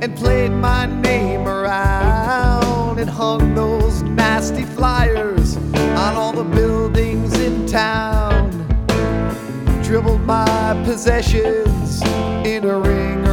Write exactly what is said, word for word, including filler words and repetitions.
and played my name around and hung those nasty flyers on all the buildings in town. Dribbled my possessions in a ring